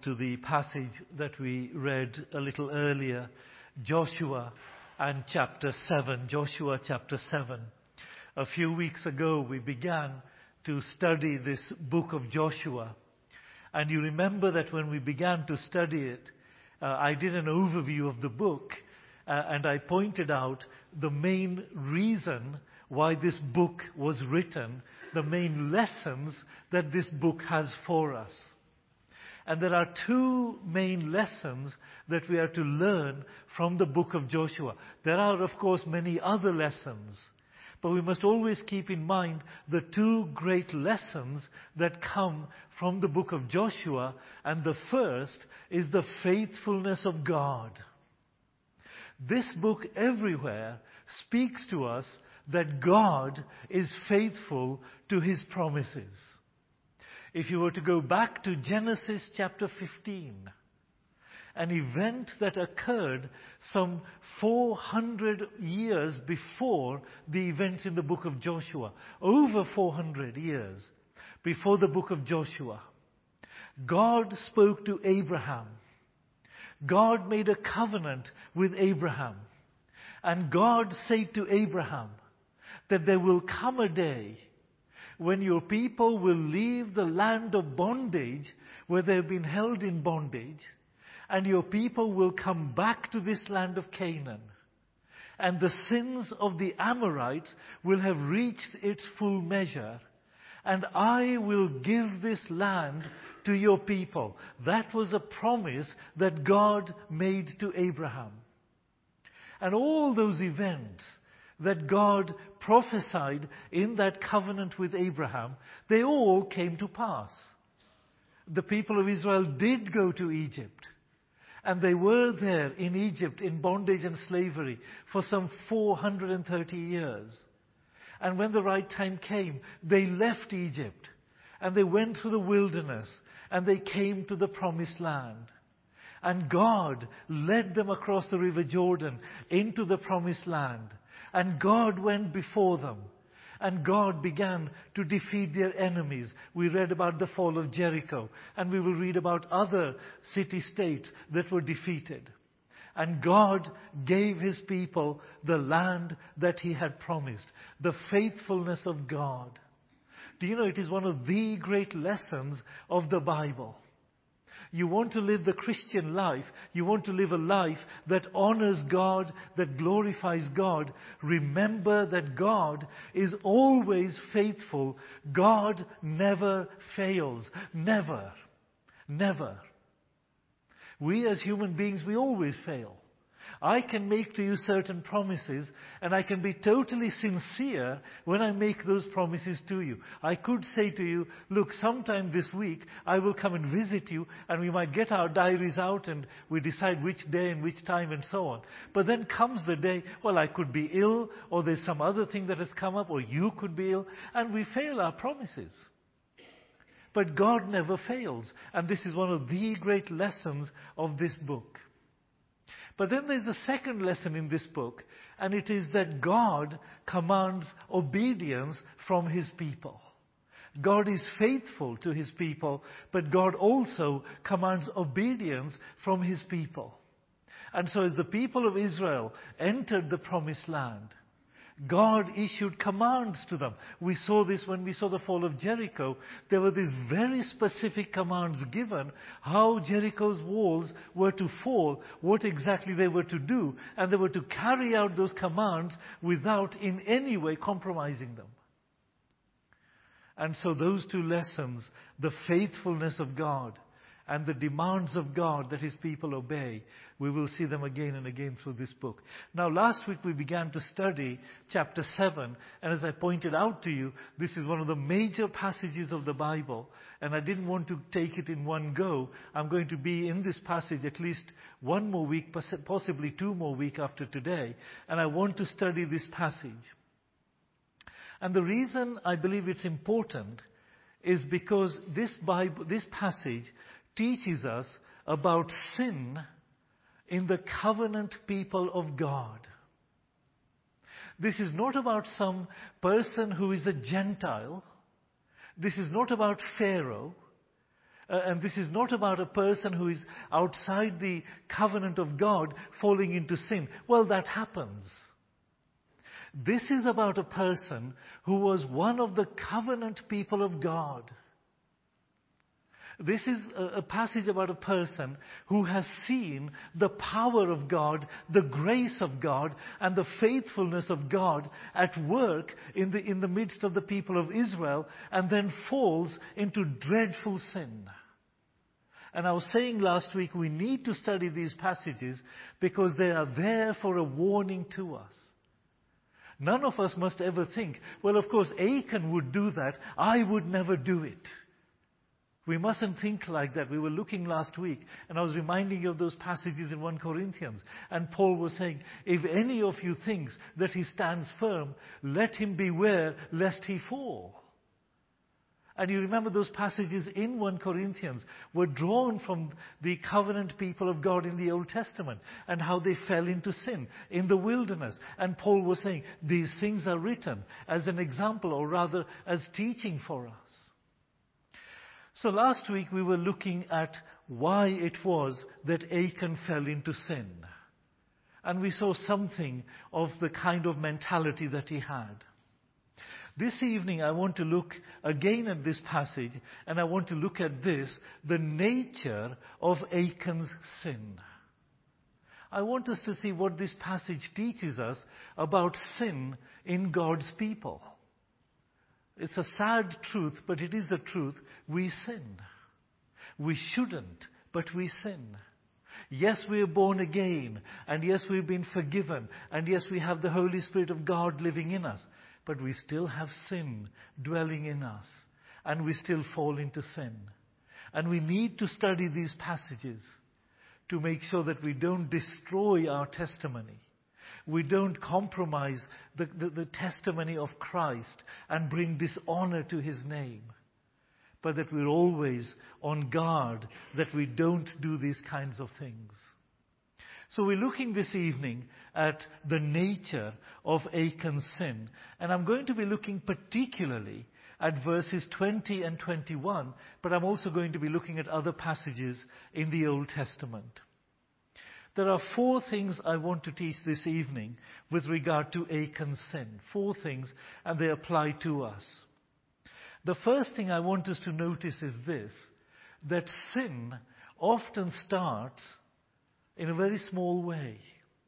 to the passage that we read a little earlier, Joshua and chapter 7. Joshua chapter 7. A few weeks ago we began to study this book of Joshua. And you remember that when we began to study it, I did an overview of the book and I pointed out the main reason why this book was written, the main lessons that this book has for us. And there are two main lessons that we are to learn from the book of Joshua. There are, of course, many other lessons, but we must always keep in mind the two great lessons that come from the book of Joshua, and the first is the faithfulness of God. This book everywhere speaks to us that God is faithful to His promises. If you were to go back to Genesis chapter 15, an event that occurred some 400 years before the events in the book of Joshua, over 400 years before the book of Joshua, God spoke to Abraham. God made a covenant with Abraham. And God said to Abraham that there will come a day when your people will leave the land of bondage where they have been held in bondage, and your people will come back to this land of Canaan. And the sins of the Amorites will have reached its full measure, and I will give this land to your people. That was a promise that God made to Abraham. And all those events that God prophesied in that covenant with Abraham, they all came to pass. The people of Israel did go to Egypt, and they were there in Egypt in bondage and slavery for some 430 years. And when the right time came, they left Egypt, and they went through the wilderness, and they came to the promised land. And God led them across the river Jordan into the promised land. And God went before them. And God began to defeat their enemies. We read about the fall of Jericho. And we will read about other city-states that were defeated. And God gave His people the land that He had promised. The faithfulness of God. Do you know, it is one of the great lessons of the Bible. You want to live the Christian life, you want to live a life that honors God, that glorifies God. Remember that God is always faithful. God never fails. Never. Never. We as human beings, we always fail. I can make to you certain promises, and I can be totally sincere when I make those promises to you. I could say to you, look, sometime this week I will come and visit you, and we might get our diaries out and we decide which day and which time and so on. But then comes the day, well, I could be ill, or there's some other thing that has come up, or you could be ill, and we fail our promises. But God never fails, and this is one of the great lessons of this book. But then there's a second lesson in this book, and it is that God commands obedience from His people. God is faithful to His people, but God also commands obedience from His people. And so as the people of Israel entered the promised land, God issued commands to them. We saw this when we saw the fall of Jericho. There were these very specific commands given, how Jericho's walls were to fall, what exactly they were to do, and they were to carry out those commands without in any way compromising them. And so those two lessons, the faithfulness of God and the demands of God that His people obey, we will see them again and again through this book. Now, last week we began to study chapter 7, and as I pointed out to you, this is one of the major passages of the Bible, and I didn't want to take it in one go. I'm going to be in this passage at least one more week, possibly 2 more weeks after today, and I want to study this passage. And the reason I believe it's important is because this passage teaches us about sin in the covenant people of God. This is not about some person who is a Gentile. This is not about Pharaoh. And this is not about a person who is outside the covenant of God falling into sin. Well, that happens. This is about a person who was one of the covenant people of God. This is a passage about a person who has seen the power of God, the grace of God, and the faithfulness of God at work in the midst of the people of Israel, and then falls into dreadful sin. And I was saying last week, we need to study these passages because they are there for a warning to us. None of us must ever think, well, of course, Achan would do that. I would never do it. We mustn't think like that. We were looking last week, and I was reminding you of those passages in 1 Corinthians. And Paul was saying, if any of you thinks that he stands firm, let him beware lest he fall. And you remember those passages in 1 Corinthians were drawn from the covenant people of God in the Old Testament and how they fell into sin in the wilderness. And Paul was saying, these things are written as an example, or rather as teaching for us. So last week we were looking at why it was that Achan fell into sin. And we saw something of the kind of mentality that he had. This evening I want to look again at this passage, and I want to look at this, the nature of Achan's sin. I want us to see what this passage teaches us about sin in God's people. It's a sad truth, but it is a truth. We sin. We shouldn't, but we sin. Yes, we are born again, and yes, we've been forgiven, and yes, we have the Holy Spirit of God living in us, but we still have sin dwelling in us, and we still fall into sin. And we need to study these passages to make sure that we don't destroy our testimony. We don't compromise the testimony of Christ and bring dishonor to His name. But that we're always on guard that we don't do these kinds of things. So we're looking this evening at the nature of Achan's sin. And I'm going to be looking particularly at verses 20 and 21. But I'm also going to be looking at other passages in the Old Testament. There are 4 things I want to teach this evening with regard to Achan's sin. 4 things, and they apply to us. The first thing I want us to notice is this, that sin often starts in a very small way.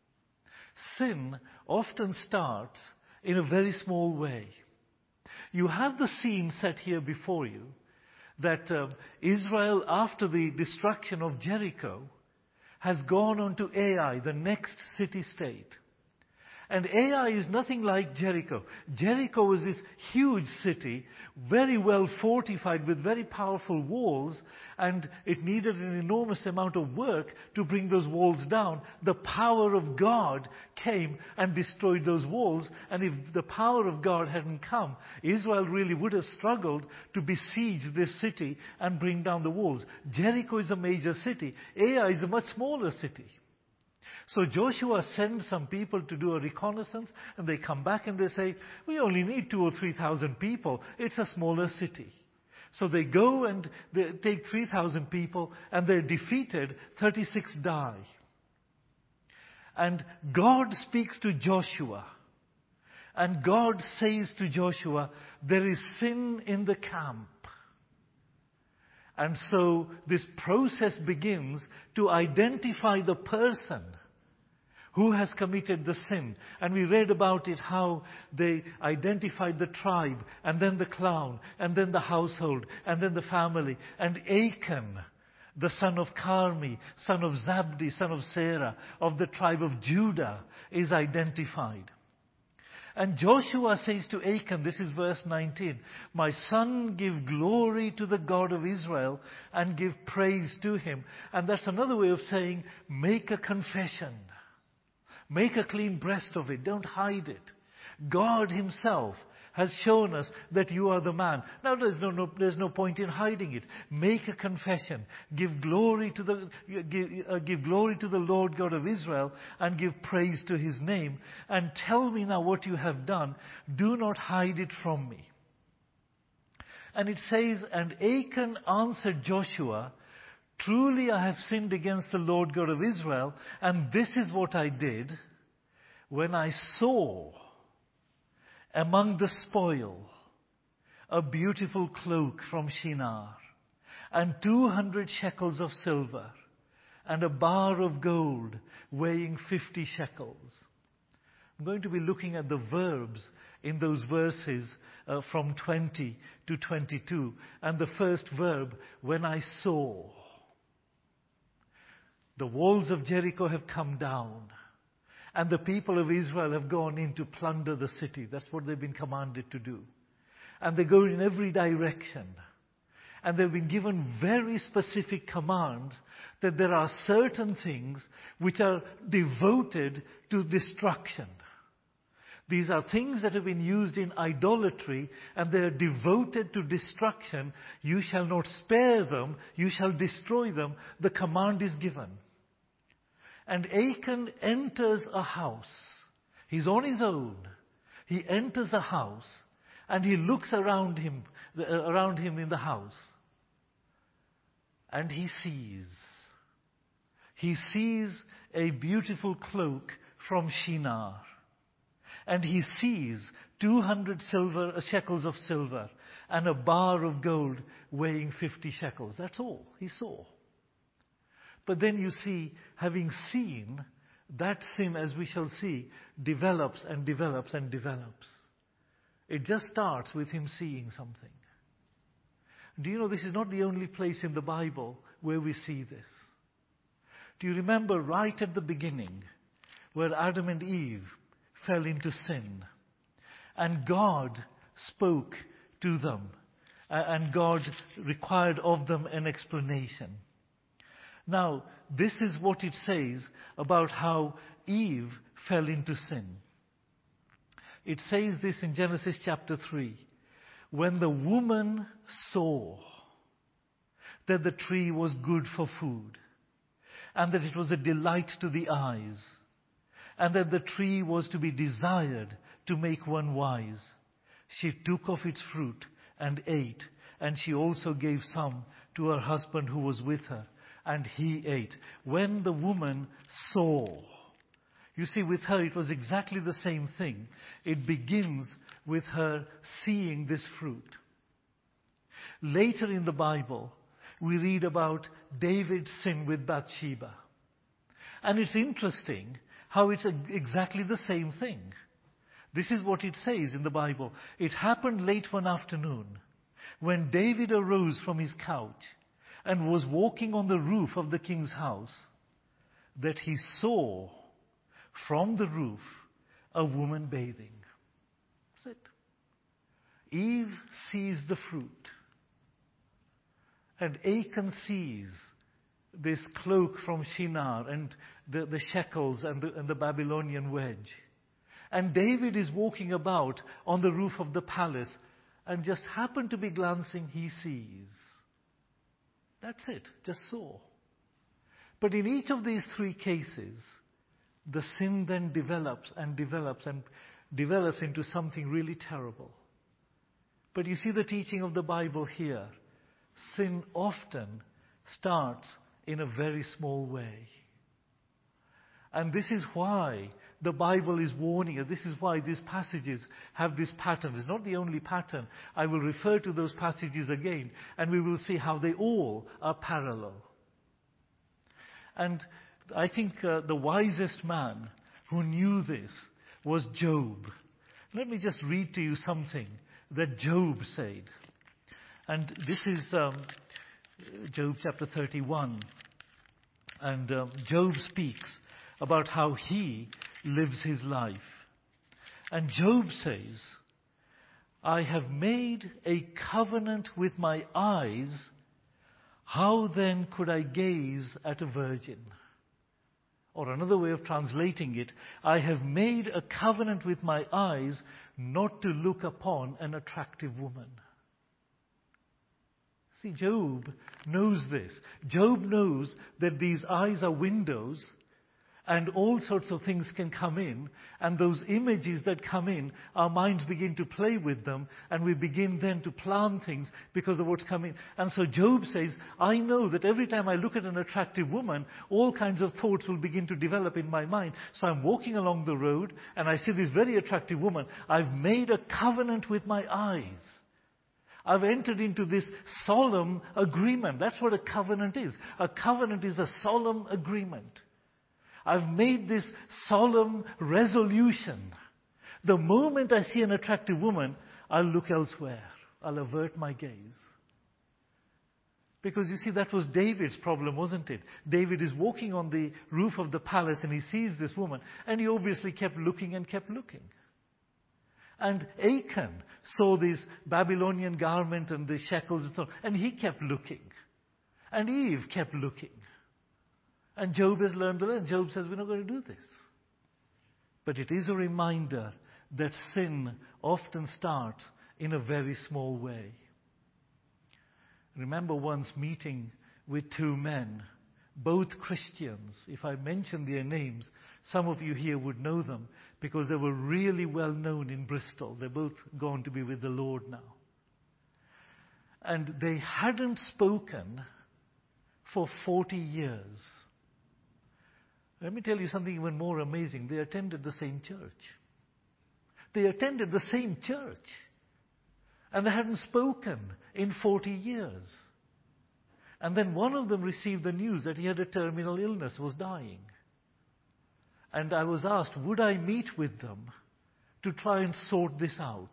Sin often starts in a very small way. You have the scene set here before you, that Israel, after the destruction of Jericho, has gone on to Ai, the next city-state. And Ai is nothing like Jericho. Jericho was this huge city, very well fortified with very powerful walls, and it needed an enormous amount of work to bring those walls down. The power of God came and destroyed those walls, and if the power of God hadn't come, Israel really would have struggled to besiege this city and bring down the walls. Jericho is a major city. Ai is a much smaller city. So Joshua sends some people to do a reconnaissance, and they come back and they say, we only need 2,000 or 3,000 people. It's a smaller city. So they go and they take 3,000 people, and they're defeated, 36 die. And God speaks to Joshua. And God says to Joshua, there is sin in the camp. And so this process begins to identify the person who has committed the sin. And we read about it, how they identified the tribe, and then the clan, and then the household, and then the family. And Achan, the son of Carmi, son of Zabdi, son of Sarah, of the tribe of Judah, is identified. And Joshua says to Achan, this is verse 19, my son, give glory to the God of Israel and give praise to Him. And that's another way of saying, make a confession. Make a clean breast of it. Don't hide it. God Himself has shown us that you are the man. Now there's no point in hiding it. Make a confession. Give glory to the Lord God of Israel and give praise to His name. And tell me now what you have done. Do not hide it from me. And it says, "And Achan answered Joshua, 'Truly I have sinned against the Lord God of Israel, and this is what I did when I saw among the spoil a beautiful cloak from Shinar, and 200 shekels of silver, and a bar of gold weighing 50 shekels. I'm going to be looking at the verbs in those verses from 20 to 22. And the first verb, when I saw. The walls of Jericho have come down, and the people of Israel have gone in to plunder the city. That's what they've been commanded to do. And they go in every direction. And they've been given very specific commands that there are certain things which are devoted to destruction. These are things that have been used in idolatry, and they are devoted to destruction. You shall not spare them, you shall destroy them. The command is given. And Achan enters a house. He's on his own. He enters a house, and he looks around him in the house. And he sees a beautiful cloak from Shinar. And he sees 200 shekels of silver and a bar of gold weighing 50 shekels. That's all he saw. But then you see, having seen, that sin, as we shall see, develops and develops and develops. It just starts with him seeing something. Do you know this is not the only place in the Bible where we see this? Do you remember right at the beginning where Adam and Eve fell into sin, and God spoke to them, and God required of them an explanation? Now, this is what it says about how Eve fell into sin. It says this in Genesis chapter 3. When the woman saw that the tree was good for food, and that it was a delight to the eyes, and that the tree was to be desired to make one wise, she took of its fruit and ate, and she also gave some to her husband who was with her, and he ate. When the woman saw, you see, with her it was exactly the same thing. It begins with her seeing this fruit. Later in the Bible, we read about David's sin with Bathsheba. And it's interesting how it's exactly the same thing. This is what it says in the Bible. It happened late one afternoon when David arose from his couch and was walking on the roof of the king's house, that he saw from the roof a woman bathing. That's it. Eve sees the fruit, and Achan sees this cloak from Shinar and the shekels and the Babylonian wedge. And David is walking about on the roof of the palace, and just happened to be glancing, he sees. That's it, just saw. But in each of these three cases, the sin then develops and develops and develops into something really terrible. But you see the teaching of the Bible here. Sin often starts in a very small way. And this is why the Bible is warning us. This is why these passages have this pattern. It's not the only pattern. I will refer to those passages again, and we will see how they all are parallel. And I think the wisest man who knew this was Job. Let me just read to you something that Job said. And this is Job chapter 31. And Job speaks about how he lives his life. And Job says, I have made a covenant with my eyes. How then could I gaze at a virgin? Or another way of translating it, I have made a covenant with my eyes not to look upon an attractive woman. See, Job knows this. Job knows that these eyes are windows, and all sorts of things can come in, and those images that come in, our minds begin to play with them, and we begin then to plan things because of what's coming. And so Job says, I know that every time I look at an attractive woman, all kinds of thoughts will begin to develop in my mind. So I'm walking along the road, and I see this very attractive woman. I've made a covenant with my eyes. I've entered into this solemn agreement. That's what a covenant is. A covenant is a solemn agreement. I've made this solemn resolution. The moment I see an attractive woman, I'll look elsewhere. I'll avert my gaze. Because you see, that was David's problem, wasn't it? David is walking on the roof of the palace and he sees this woman, and he obviously kept looking and kept looking. And Achan saw this Babylonian garment and the shekels and so on, and he kept looking. And Eve kept looking. And Job has learned the lesson. Job says, we're not going to do this. But it is a reminder that sin often starts in a very small way. Remember once meeting with two men, both Christians. If I mention their names, some of you here would know them because they were really well known in Bristol. They're both gone to be with the Lord now. And they hadn't spoken for 40 years. Let me tell you something even more amazing. They attended the same church. They attended the same church. And they hadn't spoken in 40 years. And then one of them received the news that he had a terminal illness, was dying. And I was asked, would I meet with them to try and sort this out?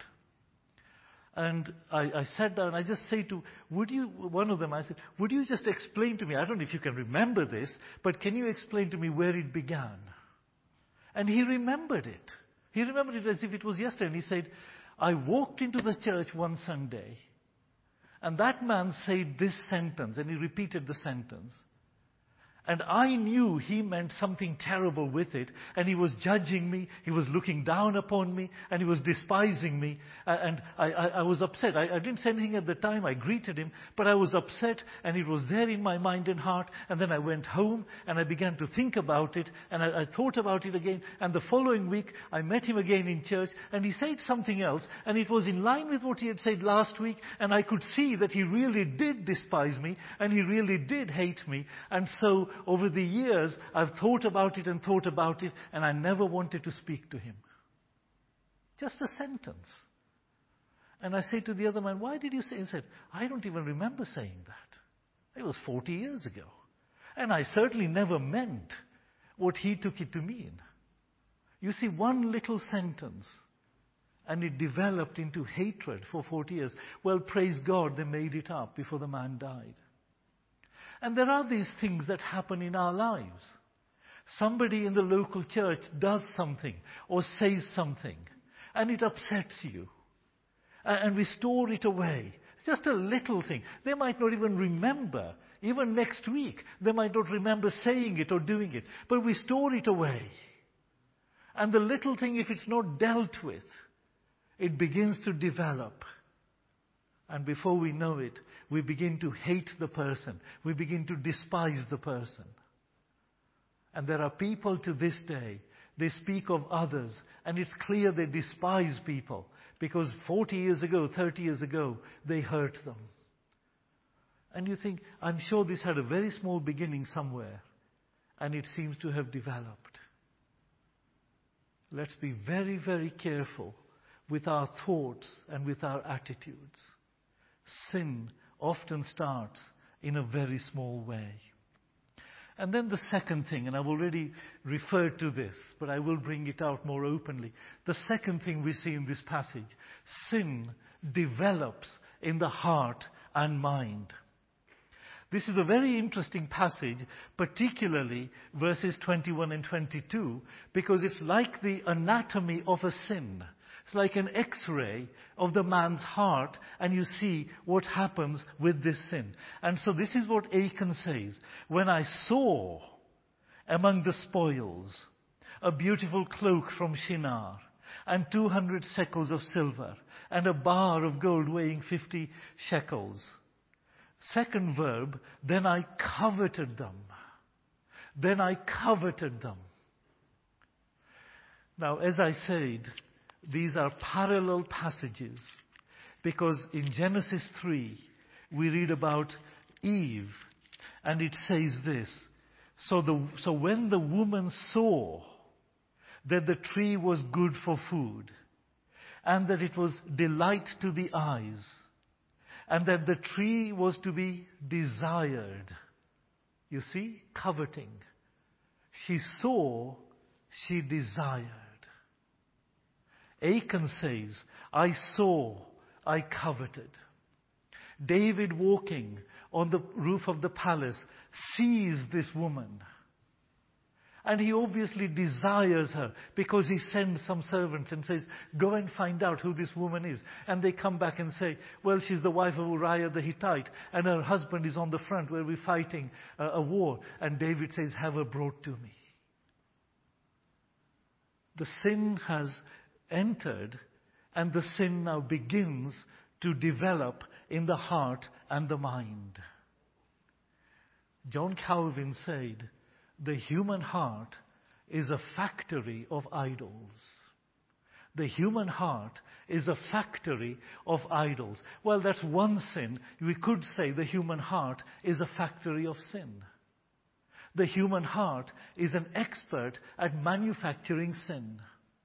And I sat down, I just say to, one of them, I said, would you just explain to me, I don't know if you can remember this, but can you explain to me where it began? And he remembered it. He remembered it as if it was yesterday. And he said, I walked into the church one Sunday, and that man said this sentence, and he repeated the sentence. And I knew he meant something terrible with it, and he was judging me, he was looking down upon me, and he was despising me, and I was upset. I didn't say anything at the time, I greeted him, but I was upset, and it was there in my mind and heart, and then I went home, and I began to think about it, and I thought about it again, and the following week, I met him again in church, and he said something else, and it was in line with what he had said last week, and I could see that he really did despise me, and he really did hate me, and so over the years, I've thought about it, and I never wanted to speak to him. Just a sentence. And I say to the other man, why did you say? He said, I don't even remember saying that. It was 40 years ago. And I certainly never meant what he took it to mean. You see, one little sentence, and it developed into hatred for 40 years. Well, praise God, they made it up before the man died. And there are these things that happen in our lives. Somebody in the local church does something or says something, and it upsets you. And we store it away. It's just a little thing. They might not even remember. Even next week, they might not remember saying it or doing it. But we store it away. And the little thing, if it's not dealt with, it begins to develop. And before we know it, we begin to hate the person. We begin to despise the person. And there are people to this day, they speak of others, and it's clear they despise people because 40 years ago, 30 years ago, they hurt them. And you think, I'm sure this had a very small beginning somewhere, and it seems to have developed. Let's be very, very careful with our thoughts and with our attitudes. Sin often starts in a very small way. And then the second thing, and I've already referred to this, but I will bring it out more openly. The second thing we see in this passage, sin develops in the heart and mind. This is a very interesting passage, particularly verses 21 and 22, because it's like the anatomy of a sin. It's like an X-ray of the man's heart, and you see what happens with this sin. And so this is what Achan says. When I saw among the spoils a beautiful cloak from Shinar, and 200 shekels of silver, and a bar of gold weighing 50 shekels. Second verb, then I coveted them. Then I coveted them. Now, as I said, these are parallel passages because in Genesis 3, we read about Eve, and it says this. So when the woman saw that the tree was good for food, and that it was delight to the eyes, and that the tree was to be desired. You see, coveting. She saw, she desired. Achan says, I saw, I coveted. David, walking on the roof of the palace, sees this woman. And he obviously desires her because he sends some servants and says, go and find out who this woman is. And they come back and say, well, she's the wife of Uriah the Hittite, and her husband is on the front where we're fighting a war. And David says, have her brought to me. The sin has entered, and the sin now begins to develop in the heart and the mind. John Calvin said, the human heart is a factory of idols. The human heart is a factory of idols. Well, that's one sin. We could say the human heart is a factory of sin. The human heart is an expert at manufacturing sin.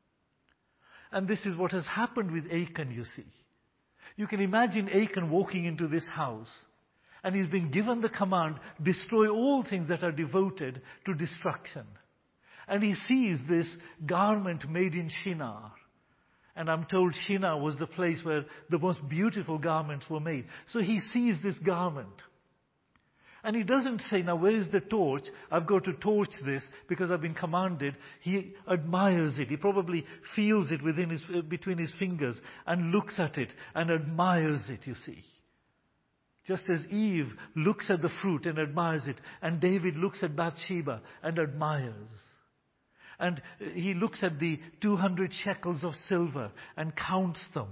And this is what has happened with Achan, you see. You can imagine Achan walking into this house, and he's been given the command, destroy all things that are devoted to destruction. And he sees this garment made in Shinar. And I'm told Shinar was the place where the most beautiful garments were made. So he sees this garment. And he doesn't say, now where is the torch? I've got to torch this because I've been commanded. He admires it. He probably feels it between his fingers and looks at it and admires it, you see. Just as Eve looks at the fruit and admires it, and David looks at Bathsheba and admires. And he looks at the 200 shekels of silver and counts them.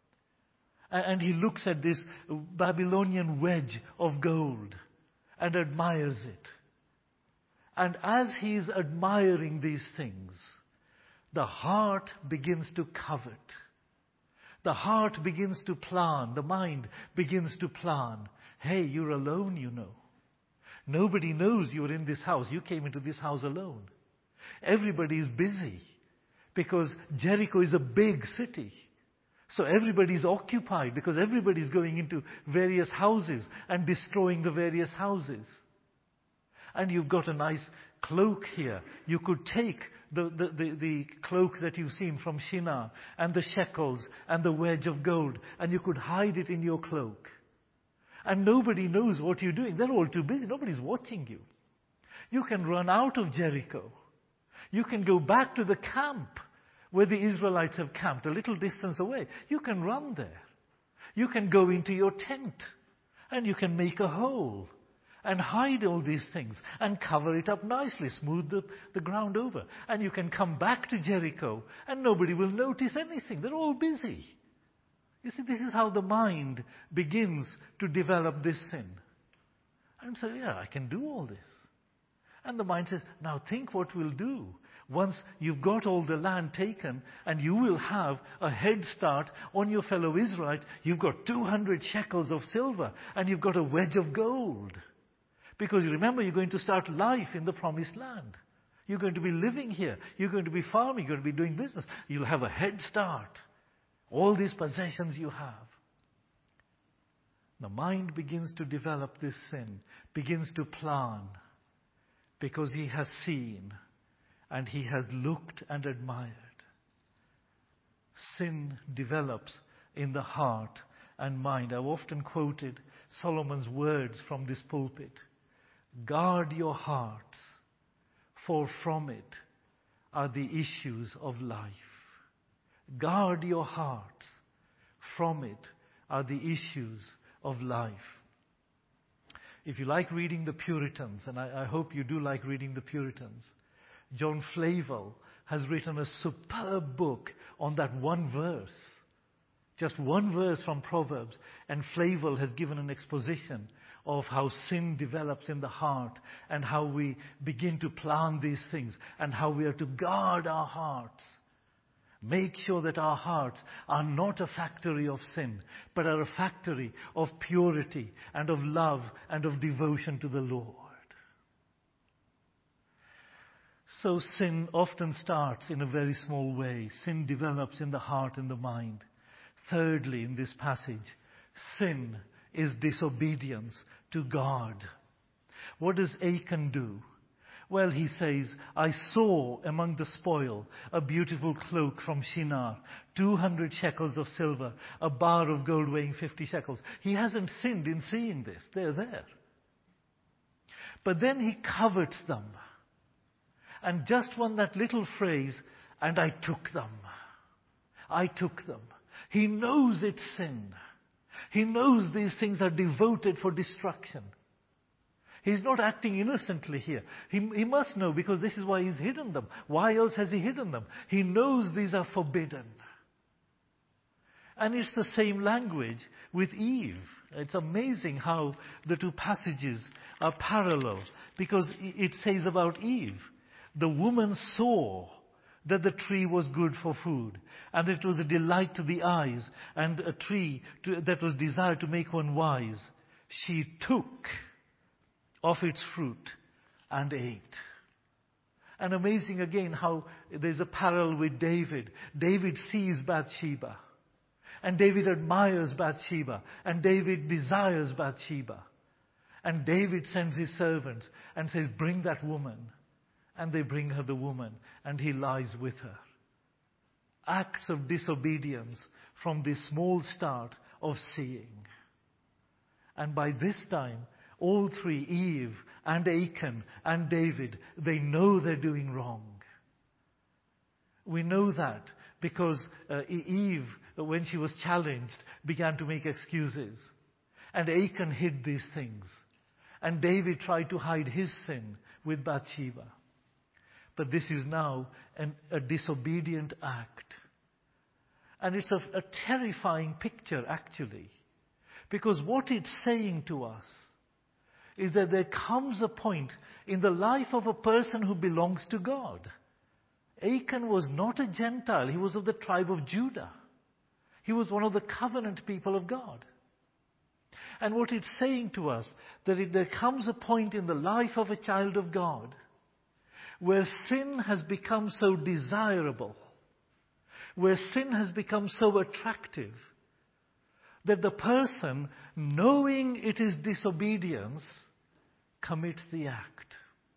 And he looks at this Babylonian wedge of gold and admires it. And as he is admiring these things, the heart begins to covet. The heart begins to plan. The mind begins to plan. Hey, you're alone, you know. Nobody knows you're in this house. You came into this house alone. Everybody is busy because Jericho is a big city. So everybody's occupied because everybody's going into various houses and destroying the various houses. And you've got a nice cloak here. You could take the cloak that you've seen from Shinar and the shekels and the wedge of gold, and you could hide it in your cloak. And nobody knows what you're doing. They're all too busy. Nobody's watching you. You can run out of Jericho. You can go back to the camp where the Israelites have camped, a little distance away. You can run there. You can go into your tent and you can make a hole and hide all these things and cover it up nicely, smooth the ground over. And you can come back to Jericho and nobody will notice anything. They're all busy. You see, this is how the mind begins to develop this sin. And so, yeah, I can do all this. And the mind says, now think what we'll do. Once you've got all the land taken and you will have a head start on your fellow Israelite, you've got 200 shekels of silver and you've got a wedge of gold. Because remember, you're going to start life in the promised land. You're going to be living here. You're going to be farming. You're going to be doing business. You'll have a head start. All these possessions you have. The mind begins to develop this sin, begins to plan, because he has seen and he has looked and admired. Sin develops in the heart and mind. I've often quoted Solomon's words from this pulpit. Guard your hearts, for from it are the issues of life. Guard your hearts, from it are the issues of life. If you like reading the Puritans, and I hope you do like reading the Puritans, John Flavel has written a superb book on that one verse. Just one verse from Proverbs. And Flavel has given an exposition of how sin develops in the heart and how we begin to plan these things and how we are to guard our hearts Make sure that our hearts are not a factory of sin, but are a factory of purity and of love and of devotion to the Lord. So sin often starts in a very small way. Sin develops in the heart and the mind. Thirdly, in this passage, sin is disobedience to God. What does Achan do? Well, he says, I saw among the spoil a beautiful cloak from Shinar, 200 shekels of silver, a bar of gold weighing 50 shekels. He hasn't sinned in seeing this. They're there. But then he covets them. And just on that little phrase, and I took them. I took them. He knows it's sin. He knows these things are devoted for destruction. He's not acting innocently here. He must know, because this is why he's hidden them. Why else has he hidden them? He knows these are forbidden. And it's the same language with Eve. It's amazing how the two passages are parallel, because it says about Eve, the woman saw that the tree was good for food, and it was a delight to the eyes, and a tree that was desired to make one wise. She took of its fruit and ate. And amazing again how there's a parallel with David. David sees Bathsheba, and David admires Bathsheba, and David desires Bathsheba. And David sends his servants and says, bring that woman. And they bring her the woman, and he lies with her. Acts of disobedience from this small start of seeing. And by this time, all three, Eve and Achan and David, they know they're doing wrong. We know that because Eve, when she was challenged, began to make excuses. And Achan hid these things. And David tried to hide his sin with Bathsheba. But this is now a disobedient act. And it's a terrifying picture, actually. Because what it's saying to us is that there comes a point in the life of a person who belongs to God. Achan was not a Gentile. He was of the tribe of Judah. He was one of the covenant people of God. And what it's saying to us, that there comes a point in the life of a child of God where sin has become so desirable, where sin has become so attractive, that the person, knowing it is disobedience, commits the act.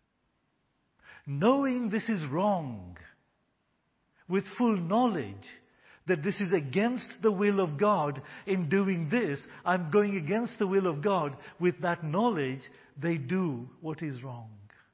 Knowing this is wrong, with full knowledge that this is against the will of God in doing this, I'm going against the will of God. With that knowledge, they do what is wrong.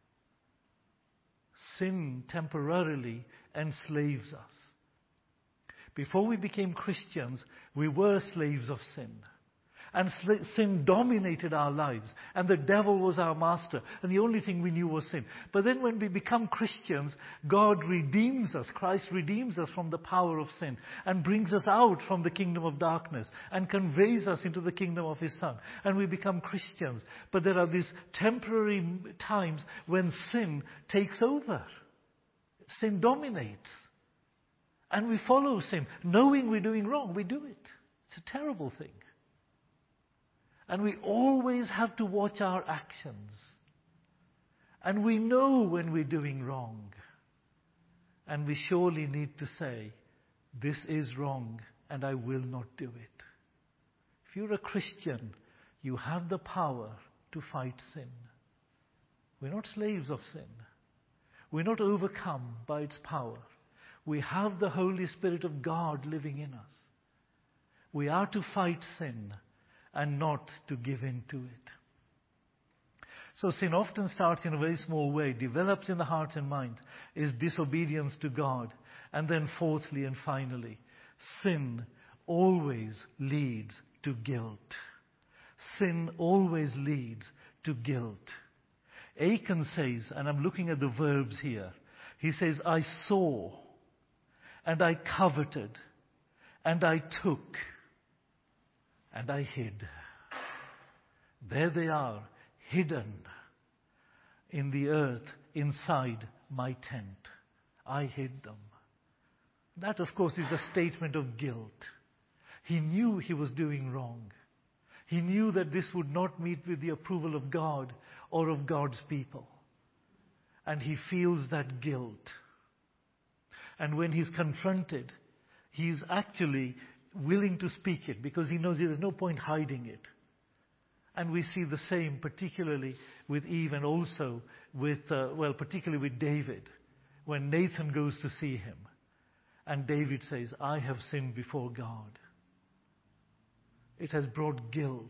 Sin temporarily enslaves us. Before we became Christians, we were slaves of sin. And sin dominated our lives. And the devil was our master. And the only thing we knew was sin. But then when we become Christians, God redeems us. Christ redeems us from the power of sin. And brings us out from the kingdom of darkness. And conveys us into the kingdom of His Son. And we become Christians. But there are these temporary times when sin takes over. Sin dominates. And we follow sin. Knowing we're doing wrong, we do it. It's a terrible thing. And we always have to watch our actions. And we know when we're doing wrong. And we surely need to say, this is wrong and I will not do it. If you're a Christian, you have the power to fight sin. We're not slaves of sin. We're not overcome by its power. We have the Holy Spirit of God living in us. We are to fight sin and not to give in to it. So sin often starts in a very small way, develops in the heart and mind, is disobedience to God. And then fourthly and finally, sin always leads to guilt. Sin always leads to guilt. Achan says, and I'm looking at the verbs here, he says, I saw, and I coveted, and I took, and I hid. There they are, hidden in the earth inside my tent. I hid them. That, of course, is a statement of guilt. He knew he was doing wrong. He knew that this would not meet with the approval of God or of God's people. And he feels that guilt. And when he's confronted, he's actually willing to speak it because he knows there's no point hiding it. And we see the same particularly with Eve and also with, particularly with David, when Nathan goes to see him. And David says, I have sinned before God. It has brought guilt.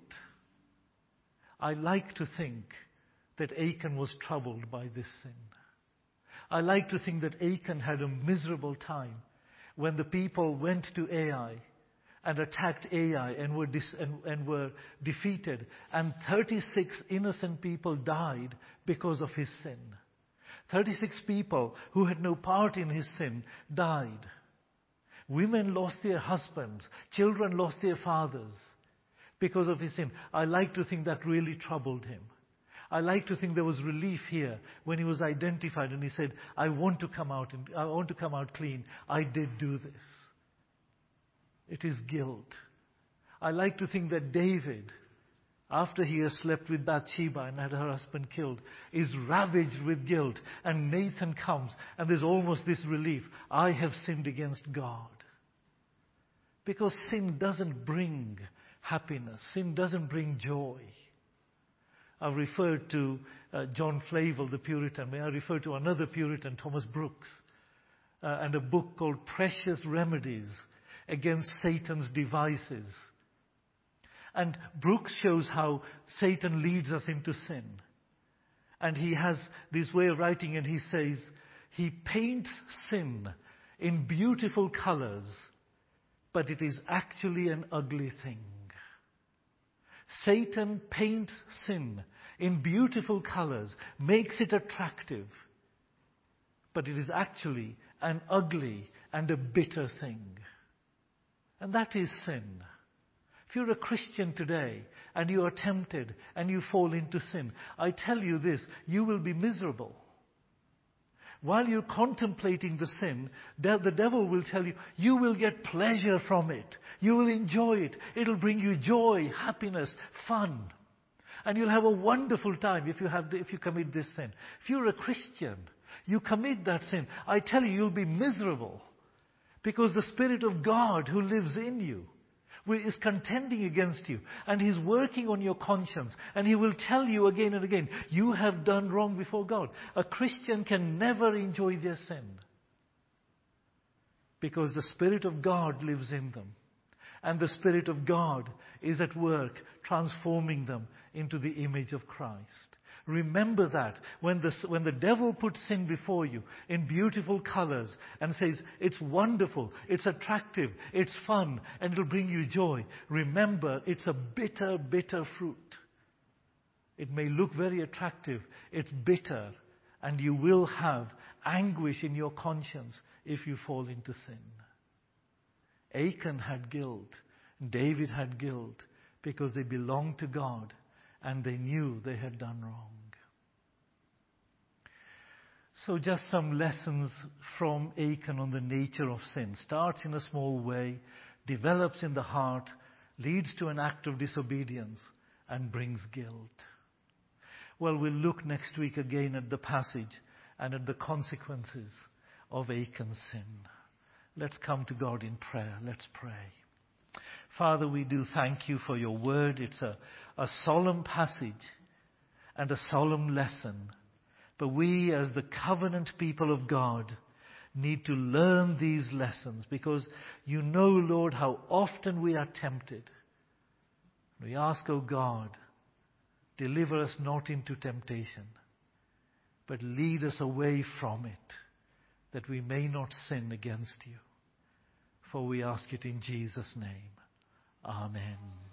I like to think that Achan was troubled by this sin. I like to think that Achan had a miserable time when the people went to Ai and attacked Ai and were defeated. And 36 innocent people died because of his sin. 36 people who had no part in his sin died. Women lost their husbands. Children lost their fathers because of his sin. I like to think that really troubled him. I like to think there was relief here when he was identified and he said, I want to come out clean. I did do this. It is guilt. I like to think that David, after he has slept with Bathsheba and had her husband killed, is ravaged with guilt. And Nathan comes and there's almost this relief. I have sinned against God. Because sin doesn't bring happiness. Sin doesn't bring joy. I've referred to John Flavel, the Puritan. May I refer to another Puritan, Thomas Brooks, and a book called Precious Remedies Against Satan's Devices. And Brooks shows how Satan leads us into sin. And he has this way of writing, and he says, he paints sin in beautiful colors, but it is actually an ugly thing. Satan paints sin in beautiful colors, makes it attractive, but it is actually an ugly and a bitter thing. And that is sin. If you're a Christian today and you are tempted and you fall into sin, I tell you this, you will be miserable. While you're contemplating the sin, the devil will tell you, you will get pleasure from it. You will enjoy it. It'll bring you joy, happiness, fun. And you'll have a wonderful time if you commit this sin. If you're a Christian, you commit that sin, I tell you, you'll be miserable. Because the Spirit of God who lives in you is contending against you. And He's working on your conscience. And He will tell you again and again, you have done wrong before God. A Christian can never enjoy their sin. Because the Spirit of God lives in them. And the Spirit of God is at work transforming them into the image of Christ. Remember that when the devil puts sin before you in beautiful colors and says, it's wonderful, it's attractive, it's fun, and it'll bring you joy. Remember, it's a bitter, bitter fruit. It may look very attractive, it's bitter, and you will have anguish in your conscience if you fall into sin. Achan had guilt, David had guilt, because they belonged to God and they knew they had done wrong. So just some lessons from Achan on the nature of sin. Starts in a small way, develops in the heart, leads to an act of disobedience, and brings guilt. Well, we'll look next week again at the passage and at the consequences of Achan's sin. Let's come to God in prayer. Let's pray. Father, we do thank you for your word. It's a solemn passage and a solemn lesson. But we, as the covenant people of God, need to learn these lessons because you know, Lord, how often we are tempted. We ask, O God, deliver us not into temptation, but lead us away from it, that we may not sin against you. For we ask it in Jesus' name. Amen.